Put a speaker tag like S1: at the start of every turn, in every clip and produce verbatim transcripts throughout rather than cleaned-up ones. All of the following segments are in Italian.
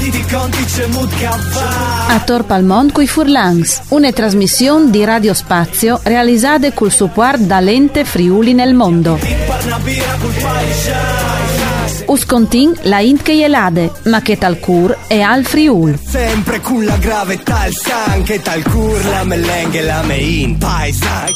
S1: A Tor Palmont coi Furlans, una trasmissione di Radio Spazio realizzata col supporto dall'ente Friuli nel mondo. Uscontin la int che jelade, ma che tal cur e al Friul.
S2: Sempre con la gravità il san, che tal cur la melenghe la mein paesai.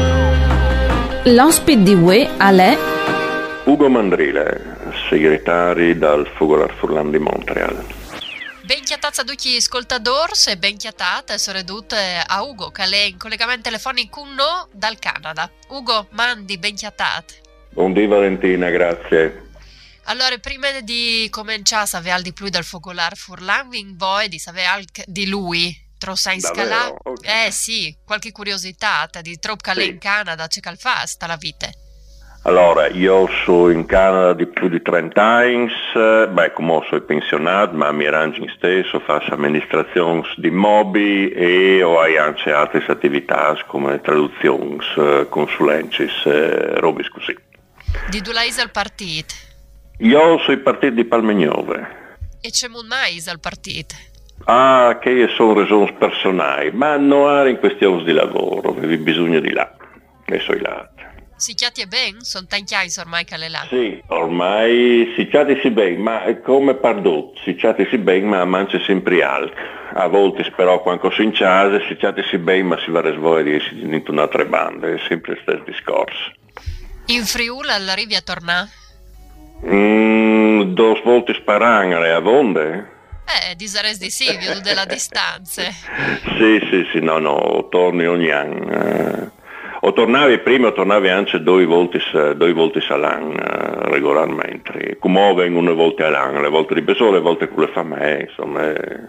S1: L'ospite di Ue è
S3: Ugo Mandrile, segretario dal Fogolar Furlan di Montreal.
S4: Ben chiatazza tutti gli ascoltatori e ben chiatate sono ridotte a Ugo che è in collegamento telefonico con noi dal Canada. Ugo, mandi ben chiatate.
S3: Buondì Valentina, grazie.
S4: Allora, prima di cominciare a sapere di più del Fogolar Furlan, vi voi di sapere anche di lui. Trossa in scala?
S3: Okay.
S4: Eh sì, qualche curiosità di troppo che sì. In Canada c'è che fa sta la vita.
S3: Allora, io sono in Canada di più di trenta anni, beh, come sono pensionato, ma mi arrangio in stesso, faccio amministrazione di immobili e ho anche altre attività come traduzioni, consulenze, robe così.
S4: Di dove sei al partito?
S3: Io sono il partito di Palmegnove.
S4: E c'è un mais al partito?
S3: Ah, che sono ragioni personali, ma non è in questione di lavoro, avevi bisogno di là, e sono là.
S4: Si chiati bene? Sono tanti anni ormai che è là.
S3: Sì, ormai si chiati si bene, ma come pardot, si chiati si bene, ma mangia sempre altro. A volte però quando si inciase, si chiati si bene, ma si va a svolgere in un'altra banda, è sempre lo stesso discorso.
S4: In Friuli arrivi a tornare?
S3: Mm, due volte sparangere a vonde?
S4: Eh, disares di sì, vedo della distanza.
S3: Sì, sì, sì, no, no, torni ogni anno. Eh, o tornavi prima o tornavi anche due volte, due volte all'anno, eh, regolarmente. Come vengono una volta all'anno, le volte di Besole, le volte con le famiglie, insomma. Eh,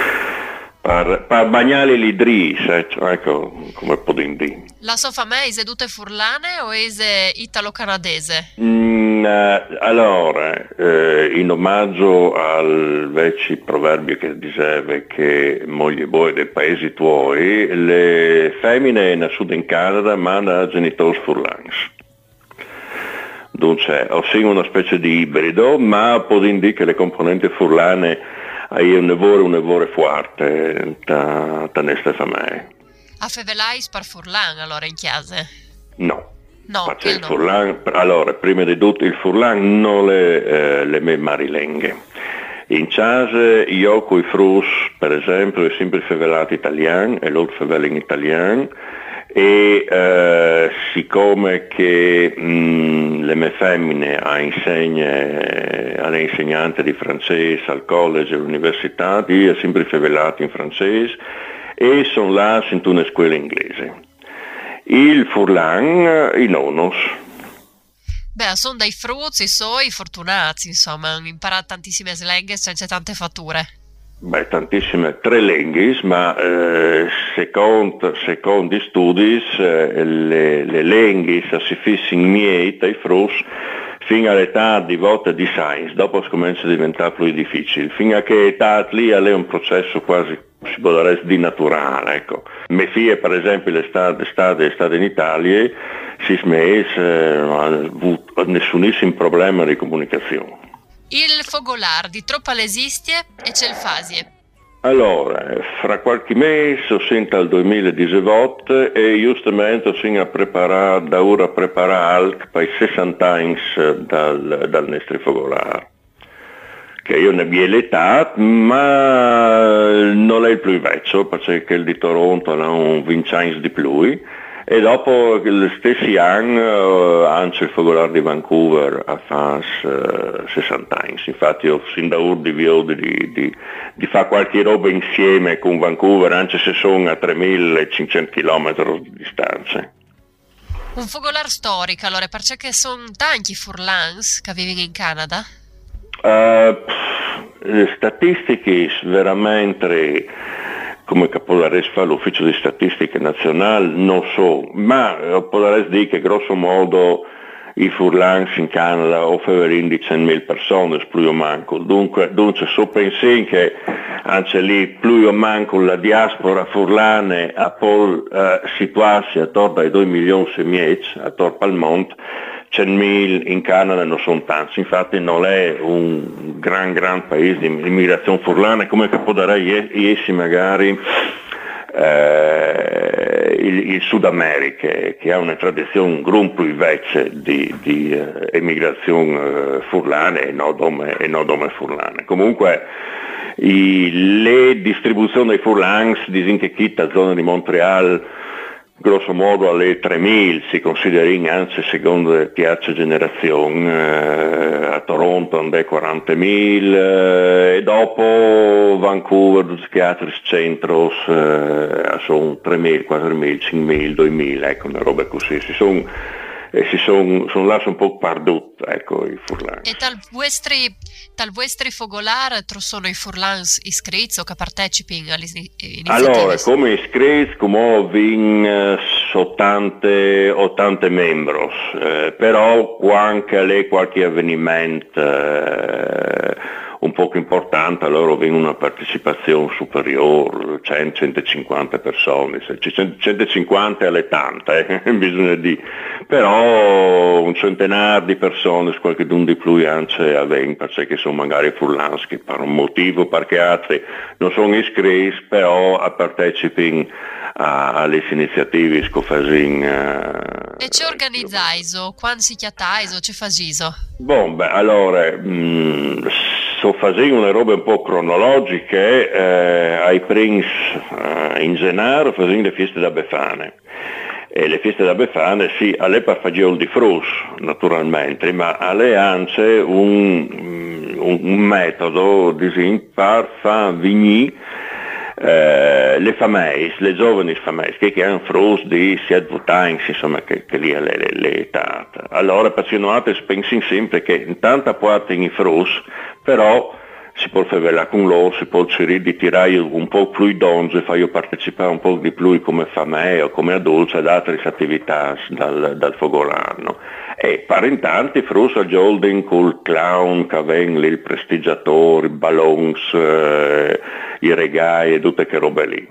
S3: per, per bagnare l'idris, eh, cioè, ecco, come potrei dire.
S4: La sua famiglia è seduta furlane o è italo-canadese?
S3: Mm, eh, allora, eh, in omaggio al vecchio proverbio che diceva che moglie buone dei paesi tuoi, le femmine nascute in Canada mandano genitori furlans. Dunque, ho sì una specie di ibrido, ma può dire che le componenti furlane hai un lavoro, un lavoro forte da queste famiglie.
S4: A fevelais per furlan allora in chiesa?
S3: No.
S4: No,
S3: Ma c'è il
S4: no.
S3: furlan, allora, prima di tutto il furlan non le, eh, le me marilenghe. In casa io con i frus, per esempio, è sempre fevelato italiano e l'altro fevela in italiano e eh, siccome che mh, le mie femmine a insegne, alle insegnanti di francese al college e all'università, io sempre fevelato in francese e sono là in una scuola inglese. Il furlan, i nonos.
S4: Beh, sono dei frutti, sono fortunati, insomma, hanno imparato tantissime lingue senza tante fatture.
S3: Beh, tantissime, tre lingue, ma eh, secondo, secondo gli studi eh, le, le lingue si fissano miei dai frutti fino all'età di volta di science, dopo comincia a diventare più difficile, fino a che età lì è un processo quasi, si può dire, di naturale, ecco. Mie figlie, per esempio, l'estate, l'estate, l'estate in Italia, si smesse, eh, non ha avuto nessunissimo problema di comunicazione.
S4: Il Fogolar di troppa lesistie e c'è il fasie.
S3: Allora, fra qualche mese, o sento al duemiladiciotto, e giustamente sono a preparare, da ora a preparare per i sessanta anni dal, dal nostro Fogolar. Che io ne abbia l'età, ma non è il più vecchio, perché il di Toronto ha un venti anni di più, e dopo gli stessi anni uh, anche il Fogolar di Vancouver ha fatto uh, sessanta anni. Infatti io sin da ora di, di, di, di fare qualche roba insieme con Vancouver, anche se sono a tremilacinquecento chilometri di distanza.
S4: Un Fogolar storico, allora, perché sono tanti furlans che vivono in Canada?
S3: Uh, le statistiche veramente, come Capolaresi fa l'ufficio di statistiche nazionali, non so, ma Capolaresi dice che grosso modo i furlans in Canada offrono di centomila persone, più o manco. Dunque, dunque so pensare che anche lì più o manco la diaspora furlane a pol eh, situarsi attorno ai due milioni e mezzo, attorno al monte, centomila, in Canada non sono tanti, infatti non è un gran gran paese di immigrazione furlana come che può dare essi magari eh, il, il Sud America, che ha una tradizione un gruppo invece di, di eh, emigrazione eh, furlana e non dome, e non dome furlane. Comunque i, le distribuzioni dei furlans dicono che qui la zona di Montreal grosso modo alle tremila si consideri anzi secondo le piazze generazioni, eh, a Toronto hanno quarantamila eh, e dopo Vancouver, tutti gli altri centri eh, sono tremila, quattromila, cinquemila, duemila, ecco una roba così, si sono e si sono son lasciati un po' perdut, ecco, i furlans.
S4: E tal vostri, tal vostri fogolar sono i furlans iscritti o che partecipano alle iniziative?
S3: Allora, come iscritti, come vin ottanta, ottanta membri, eh, però anche lì qualche avvenimento eh, un po' importante, allora viene una partecipazione superiore, cento centocinquanta persone, centocinquanta alle tante, eh, bisogna dire, però un centinaio di persone, qualche d'un di più anche a venti, perché sono magari furlans che per un motivo, perché altri non sono iscritti, però partecipano alle iniziative che fanno.
S4: E ci organizzai, quando si chiatai, ci fasiso?
S3: Bon, beh, allora, mh, so facendo una roba un po' cronologiche, eh, ai primi eh, in gennaio facendo le feste da Befane. E le feste da Befane, sì, alle per fagiol di frus, naturalmente, ma alle anche un, un, un metodo di per far vigni eh, le famiglie, le giovani famiglie, che, che hanno frus di sette anni, insomma, che, che lì è l'età. Allora, appassionati pensano sempre che intanto portano i frus, però si può fare con loro, si può cercare di tirare un po' più donne, fare partecipare un po' di più come famiglia o come adulti ad altre attività dal, dal fogolano. E per intanto i frus al Golden col clown che vengono, il prestigiatore, i ballons, eh, i regali e tutte che robe lì.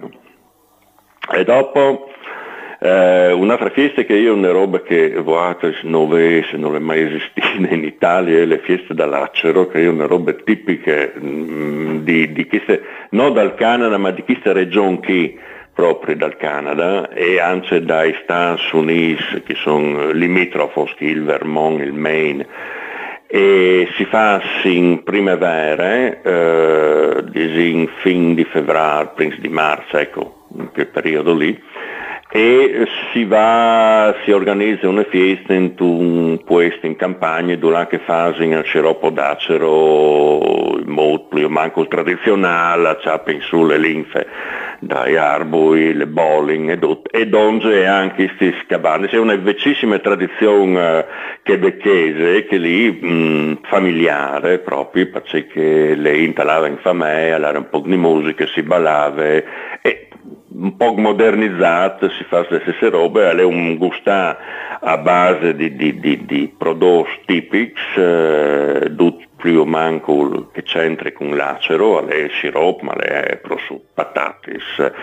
S3: E dopo eh, un'altra festa che io una roba che voate non è, se non è mai esistita in Italia è le feste da Lacero, che è una roba tipica mh, di, di queste, non dal Canada ma di queste regioni qui proprio dal Canada e anche dai Stati Uniti che sono limitrofos, il Vermont, il Maine, e si fa in primavera, eh, in fin di febbraio, primi di marzo, ecco, in quel periodo lì, e si va, si organizza una festa in un puesto in campagna durante che fase in Ceropo d'Acero, il modo manco il tradizionale, c'ha su le linfe dai arbui, le bowling e tutto, e donge anche questi scabani. C'è una vecchissima tradizione quebecchese che lì mh, familiare proprio, perché le intalava in famiglia, era un po' di musica, si ballava e un po' modernizzata, si fa le stesse robe, è un gusto a base di, di, di, di prodotti tipici, eh, più manco che c'entri con l'acero, le sciroppo, ma le prosciutto, patatis,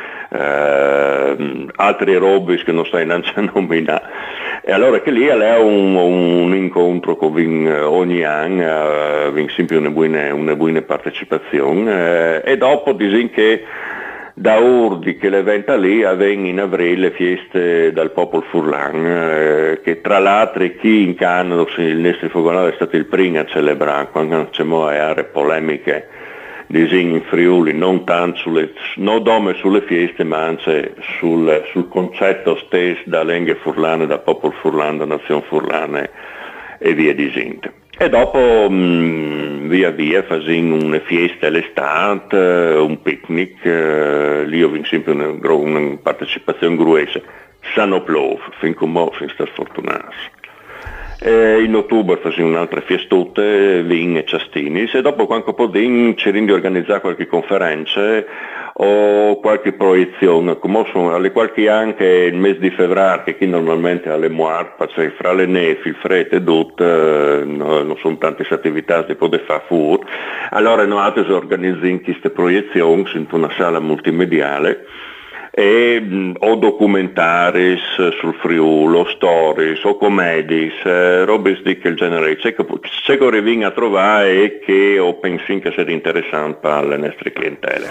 S3: eh, altre robe che non stai neanche a nominare. E allora che lì è un, un incontro che viene ogni anno, viene sempre una buona, una buona partecipazione, eh, e dopo dicono che da Urdi che l'evento lì avviene in aprile le feste dal popolo furlan, eh, che tra l'altro chi in Canada, il nostro focolare è stato il primo a celebrare, quando c'è aree polemiche disegni in Friuli, non tanto sulle, non dome sulle feste, ma anche sul, sul concetto stesso da lingua furlane, da popolo furlane, da nazione furlane e via disegno. E dopo mh, via via facendo una festa all'estate, un picnic, eh, lì ho vinto sempre una, una partecipazione gruesa, Sano Plov, fin come fin sta sfortunato. E in ottobre facendo un'altra festota, vin e ciastini, e dopo qualche po' di cercando di organizzare qualche conferenza o qualche proiezione, come sono alle qualche anche il mese di febbraio, che qui normalmente alle Moarpa, cioè fra le nefi, il freddo e tutto, no, non sono tante attività che potete fare fuori, allora noi organizziamo queste proiezioni in una sala multimediale e mh, o documentaris sul Friuli, o stories, o comedies, eh, robe di quel genere. C'è che, c'è che riviene a trovare e che o pensi che sia interessante per le nostre clientele.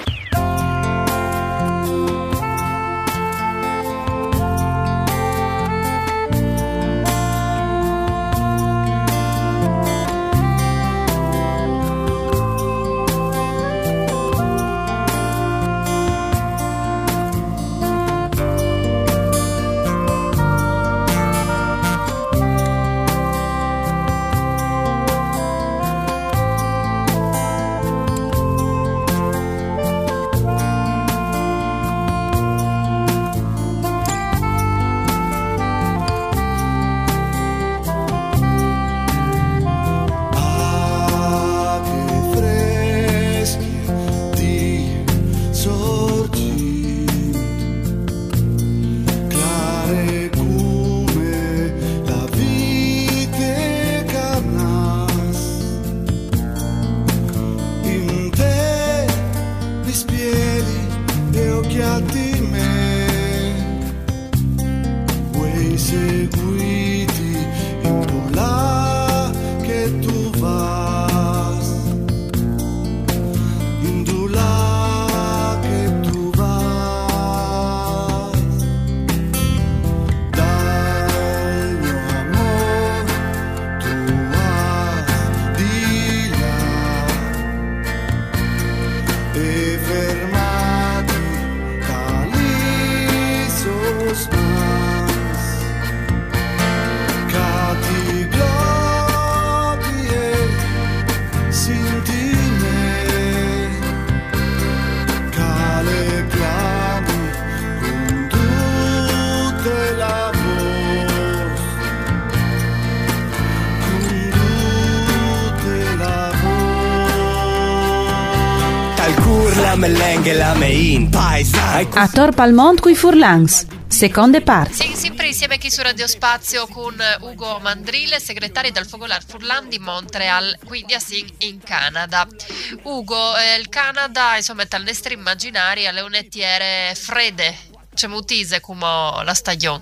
S1: A Tor Palmont qui Furlans, seconde parte.
S4: Sì, sempre insieme qui su Radio Spazio con Ugo Mandrile, segretario del Fogolar Furlan di Montreal, quindi a Sing in Canada. Ugo, eh, il Canada, insomma, è tal nostro immaginario, alle unettiere fredde, c'è mutise come la stagione.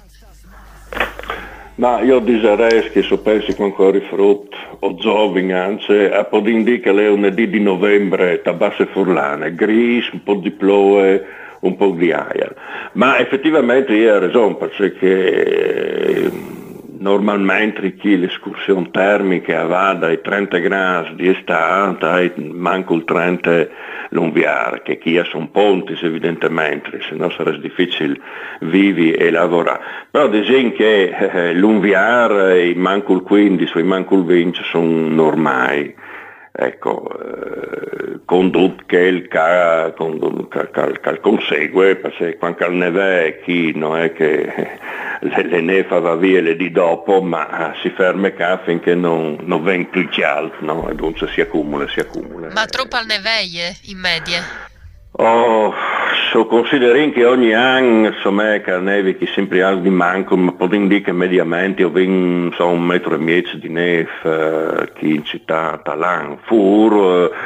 S3: Ma io direi che se pensi con ancora i frutti o giovani anzi, a po' di indica le lunedì di novembre tabasse furlane, gris, un po' di ploe, un po' di aria. Ma effettivamente io ho ragione, perché normalmente chi l'escursione termica va dai trenta gradi di estate, manco il trenta l'unviare, che chi ha sono ponti evidentemente, se no sarebbe difficile vivi e lavorare. Però disegno che eh, l'unviare, i manco il quindici o i manco il venti sono normali. Ecco, eh, condotto che il ca, condut, ca, ca, ca consegue, perché quando il neve chi non è che le, le neve va via le di dopo, ma si ferma qua finché non, non venga più alto, no? E dunque si accumula, si accumula.
S4: Ma troppo al neveie in medie?
S3: Oh, so consideri che ogni anno, insomma, che neve che sempre algo di manco, ma potrei dire che mediamente ho vinto so, un metro e mezzo di neve eh, che in città talan fur eh,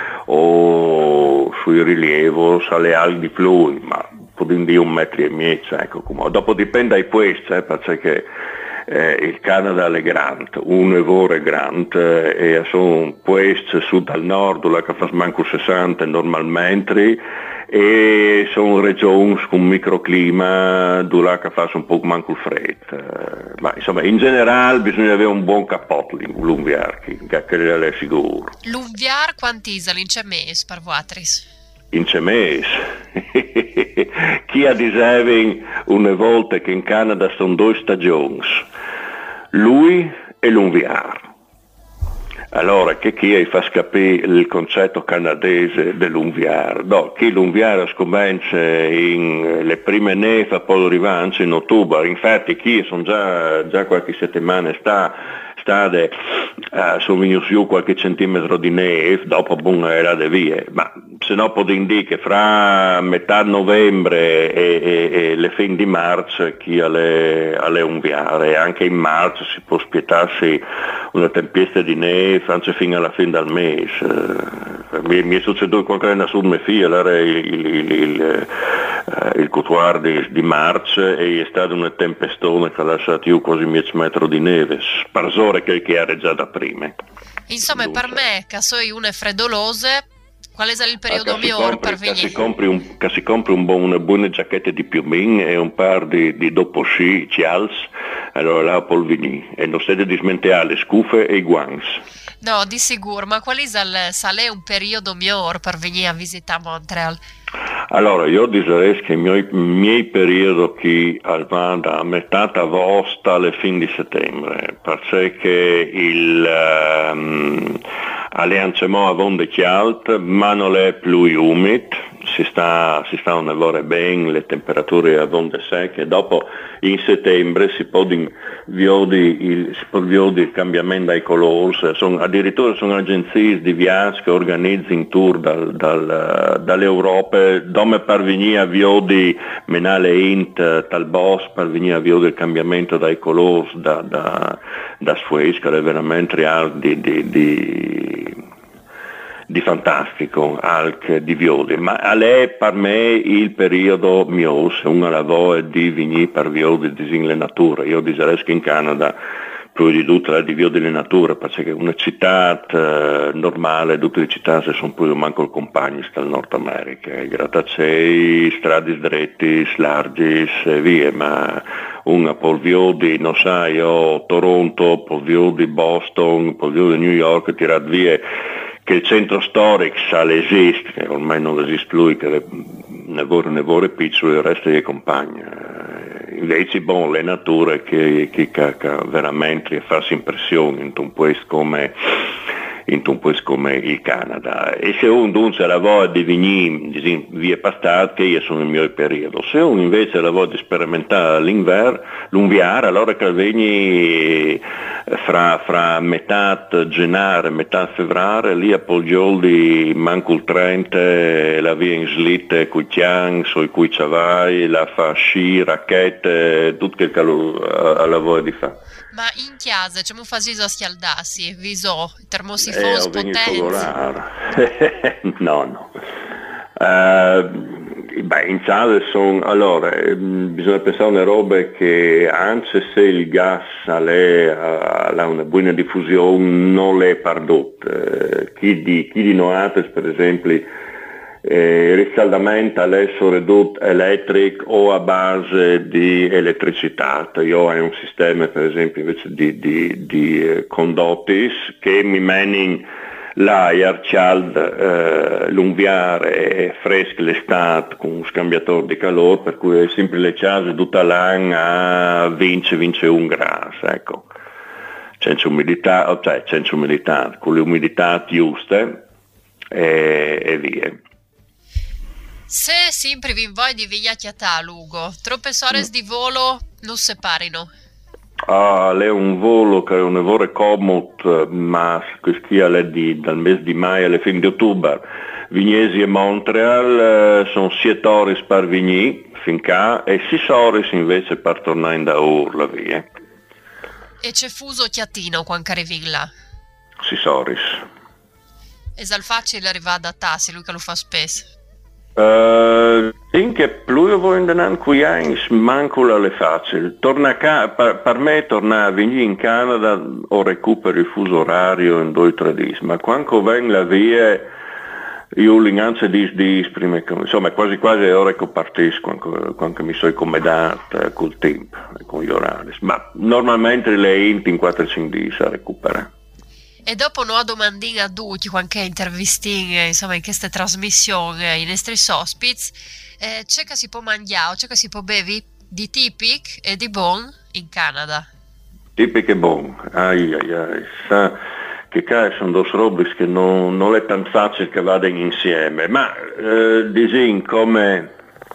S3: o sui rilievi, alle alghe di fluidi, ma potrei dire un metro e mezzo, ecco, come. Dopo dipende dai puesti, eh, perché eh, il Canada è grande, un evore è grande eh, e sono puesti su dal nord, là che fa manco sessanta normalmente, e sono regioni con un microclima dove che fa un po' manco il freddo, ma insomma in generale bisogna avere un buon cappotto l'unviar, che è sicuro.
S4: L'unviar quant'isal in cemes per voatris?
S3: In cemes chi ha dicevi una volta che in Canada sono due stagioni, lui e l'unviar. Allora, che chi fa scapire il concetto canadese dell'unviar? No, chi l'unviar scomincia in le prime neve, poi arriva in ottobre. Infatti, chi sono già, già qualche settimana sta, state, uh, sono venuti su qualche centimetro di neve, dopo buona era de vie. Ma se no, può dire che fra metà novembre e, e, e le fine di marzo, chi alle, alle unviare, anche in marzo si può aspettarsi una tempesta di neve, anzi fino alla fine del mese. Mi, mi è succeduto qualche anno su mia figlia, allora il, il, il, il coutuar di, di marcia e è stata una tempestone che ha lasciato io quasi dieci metri di neve, sparsore che era già da prima.
S4: Insomma,
S3: Dunque,
S4: per me, che sono una freddolose, qual è il periodo
S3: ah,
S4: migliore per
S3: venire? Che si compri, un, che si compri un buon, una buona giacchetta di piumin e un par di, di dopo sci, cials, allora là può venire. E non siete di smentare le scufe e i guanti.
S4: No, di sicuro, ma qual è il, sale un periodo migliore per venire a visitare Montreal?
S3: Allora, io direi che i miei, miei periodi qui va da metà agosto alle fine di settembre, perché il um, alleanciamo a vonde chialt, ma non è più umido, si sta, si sta a lavorare bene, le temperature a vonde secche, dopo in settembre si può vedere il, il cambiamento dei colori, sono, addirittura sono agenzie di viaggio che organizzano tour dal, dal, dall'Europa, dove per venire a vedere menale int tal boss, per venire a vedere il cambiamento dei colori da, da, da Suez, che è veramente di, di, di di fantastico, anche di viodi, ma a lei per me il periodo mio, se uno lavora di venire per viodi di le nature, io direi che in Canada più di tutto la di viodi delle nature, perché una città eh, normale, tutte le città se sono pure manco il compagni dal Nord America, grattaciei, strade stretti, larghi e via, ma una per viodi, non sai, io Toronto, per viodi Boston, per viodi New York, tirato via che il centro storico esiste, che ormai non esiste lui, che ne vuole, ne vuole piccolo, il resto gli compagna. Invece, bon, le nature che, che, che veramente fanno impressione in un paese come, in un paese come il Canada. E se uno dunque lavora di venire via pastate, che io sono nel mio periodo. Se uno invece lavora di sperimentare l'inverno, l'unviare, allora che vieni fra, fra metà gennaio e metà febbraio, lì a Polgioldi manco il trenta, la via in slitte, coi chiang, sui cui ciavai, la fa sci, racchette, tutto che a lavoro di fa.
S4: Ma in chiesa c'è un fasiso a schialdarsi, viso,
S3: eh,
S4: termosifoni potenti? no, no.
S3: Uh, beh, in chiesa sono, allora, eh, bisogna pensare a una roba che anche se il gas ha una buona diffusione non l'è perdotto. Eh, chi di, chi di noi, per esempio, Eh, il riscaldamento adesso ridotto elettrico o a base di elettricità. Io ho un sistema per esempio invece di, di, di eh, condotti che mi menano l'aria calda, eh, l'unviare e fresca l'estate con un scambiatore di calore, per cui è sempre le case tutta l'anno a venti ventuno gradi, ecco. Senza umidità, cioè senza umidità, con le umidità giuste e, e via.
S4: Se sempre vi voi di vigliacchiata a Lugo, troppe ore mm. di volo non separino?
S3: Ah, è un volo che è un lavoro comodo, ma questo è di, dal mese di maio alle fine di ottobre. Vignesi e Montreal eh, sono sette ore per venire finché e sei ore invece per tornare da Urla via.
S4: E c'è fuso chiatino quando arrivi là?
S3: sei ore.
S4: E sal facile arrivare da tassi, lui che lo fa spesso?
S3: Uh, che più voi in qui manco alle facili. Torna ca- per, per me tornare a venire in Canada o recupero il fuso orario in due o tre giorni, ma quando vengo la via io l'inganza di dis prima, insomma quasi quasi è ora che partisco quando, quando mi sono accomodato col tempo e con gli orari, ma normalmente le int in quattro cinque giorni a recuperare.
S4: E dopo una domandina a tutti, qualche intervistina, insomma, in queste trasmissioni, i nostri ospiti, eh, c'è che si può mangiare, c'è che si può bevi di tipic e di buon in Canada?
S3: Tipic e buon, ai ai ai, sa che qua sono due robe che non, non è tanto facile che vadano insieme, ma eh, disin come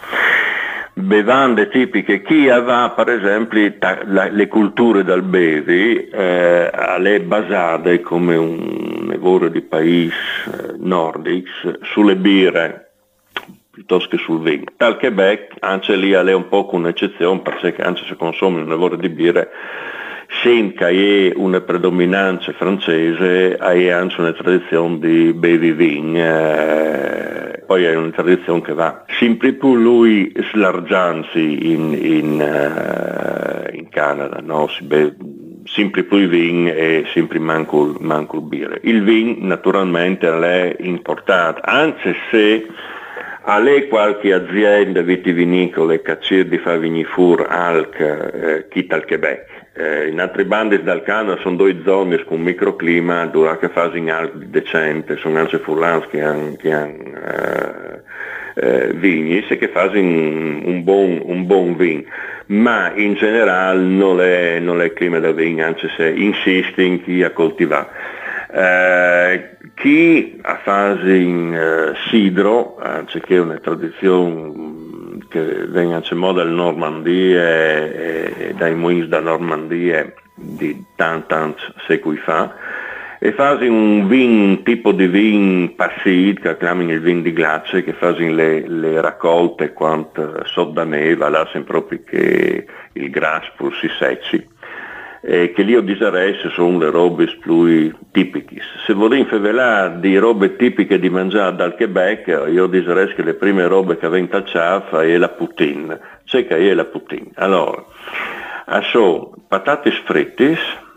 S3: bevande tipiche, chi va per esempio ta, la, le culture del bevi eh, alle basate come un lavoro di paesi eh, nordici sulle birre piuttosto che sul vino. Tal Quebec anche lì è un po' un'eccezione perché anche se consumi un lavoro di birre senza è una predominanza francese hai anche una tradizione di bevi vin, eh, poi è una tradizione che va sempre più lui slargiansi in, in, uh, in Canada, no? Si beve sempre più il vin e sempre manco, manco il birra. Il vin naturalmente è importato, anche se alle qualche azienda vitivinicole che cerca di far venire fuori alc eh, chi dal Quebec. Eh, in altre bande dal Canada sono due zone con un microclima dove che fanno in alc decente, sono anche furlans che hanno eh, eh, vigni e che fanno un buon, un buon vin, ma in generale non è, non è clima da vin, anche se insiste in chi a coltivare. Eh, chi a fase in uh, sidro, anziché una tradizione che viene anche moda dalla Normandia e, e dai mulini da Normandia di tanti tanti secoli fa, e fase un vin, un tipo di vin passid che chiamano il vin di glace, che fase le, le raccolte quanto sotto da neve, là sempre proprio che il grasso pur si secci. Eh, che lì io direi sono le robe più tipiche. Se volete favelare di robe tipiche di mangiare dal Quebec, io direi che le prime robe che vengono a ciaffa è la poutine. C'è che è la poutine. Allora, sono patate fritte,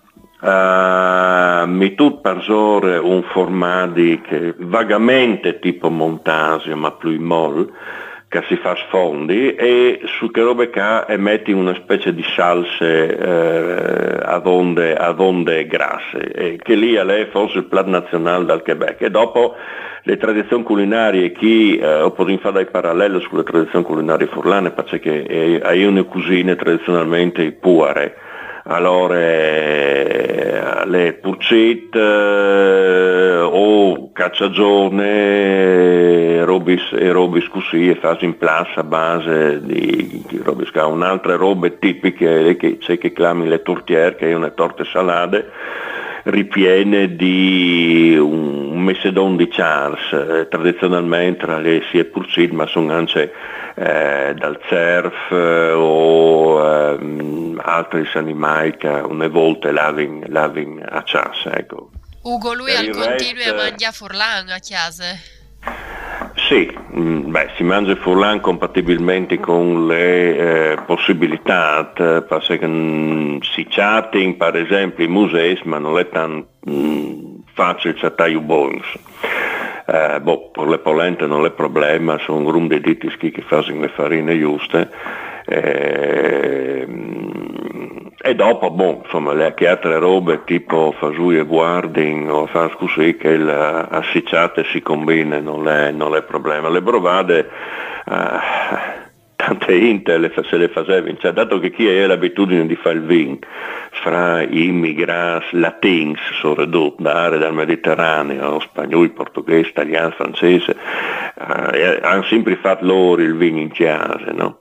S3: uh, mi tut parzore un formadi che vagamente tipo montasio, ma più molle, che si fa sfondi, e su che robe qua e metti una specie di salse eh, ad, onde, ad onde grasse, e che lì è forse il plat nazionale dal Quebec. E dopo le tradizioni culinarie, chi eh, possiamo fare dei paralleli sulle tradizioni culinarie furlane, perché hai una cucina tradizionalmente puare. Allora eh, le purcette eh, o cacciagiorne robis e robis così, e fasi in place a base di, di robis, un'altra robe tipiche che c'è che chiami le tortiere, che è una torte salate ripiene di un messedon di Charles, eh, tradizionalmente le si è purcit, ma sono anche eh, dal cerf eh, o eh, altri animali che una volta lavin, lavin a Charles, ecco.
S4: Ugo, lui al continuo a mangiare furlan a chiase?
S3: Sì, beh, si mangia furlan compatibilmente con le eh, possibilità, perché mh, si chatting per esempio i musei, ma non è tan mh, facile chattare i bonus. Eh, boh, per le polente non è problema, sono un gruppo di ditti che fanno le farine giuste. Eh, e dopo, boh, insomma, le altre robe tipo fasui e guarding o fans così che l'assicciate si combina, non è, non è problema. Le brovade, eh, tante inte le, se le facevi, cioè, dato che chi ha l'abitudine di fare il vin fra i immigrati latins, sono ridotti da aree del Mediterraneo, spagnoli, portoghesi, italiano, francese, eh, hanno sempre fatto loro il vino in chiesa, no?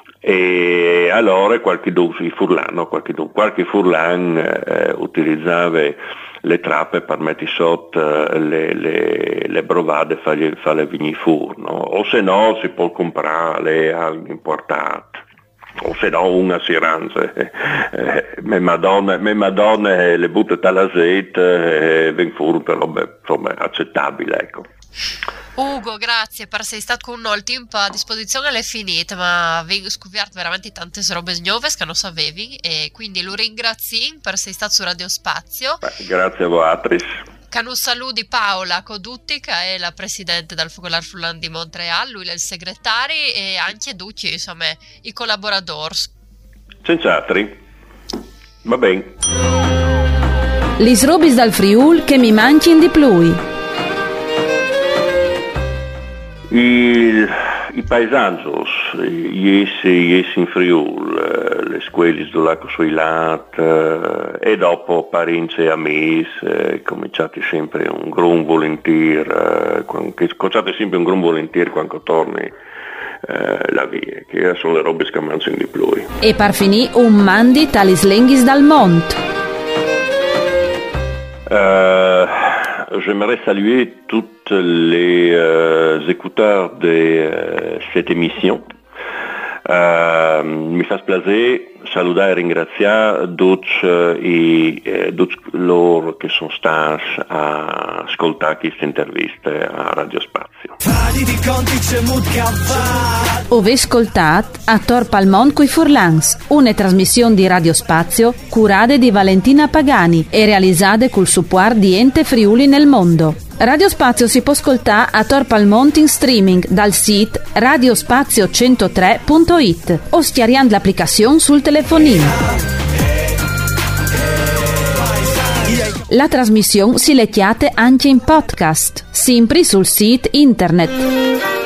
S3: E allora qualche i furlan, no, qualche, qualche furlan eh, utilizzava le trappe per mettere sotto le, le, le brovade e farle, farle venire fuori, no? O se no si può comprare le alghe importate, o se no una si range, eh, eh, me madonna, me madonna le butta all'azeite e vengono fuori per robe, insomma, accettabile, ecco.
S4: Ugo, grazie per essere stato con noi, il tempo a disposizione è finito, ma vi ho scoperto veramente tante robe nuove che non sapevi, e quindi lo ringrazio per essere stato su Radio Spazio.
S3: Beh, grazie a voi.
S4: Canu saluti Paola Codutti, che è la presidente del Fogolar Furlan di Montreal, lui è il segretario, e anche tutti, insomma, i collaboratori.
S3: Senz'altri, va bene.
S1: Lis robis dal Friul che mi mancin di più.
S3: I, i paesaggi, gli essi in Friul, le scuole del lago sui lat, e dopo parenti e amici, cominciate sempre un gran volentieri, cominciate sempre un gran volentieri quando torni eh, la via, che sono le robe che mangiano di più.
S1: E per finire un mandi talis lenghis dal mont.
S3: Uh, J'aimerais saluer tous les euh, écouteurs de euh, cette émission. Uh, mi fa piacere salutare e ringraziare tutti i eh, loro che sono stati a ascoltare queste interviste a Radio Spazio.
S1: Ove ascoltat a Tor Palmont coi Furlans, una trasmissione di Radio Spazio curate di Valentina Pagani e realizzate col supporto di Ente Friuli nel mondo. Radio Spazio si può ascoltare a Tor Palmont in streaming dal sito radiospazio centotre punto it o schiariando l'applicazione sul telefonino. La trasmissione si lecchiate anche in podcast, sempre sul sito internet.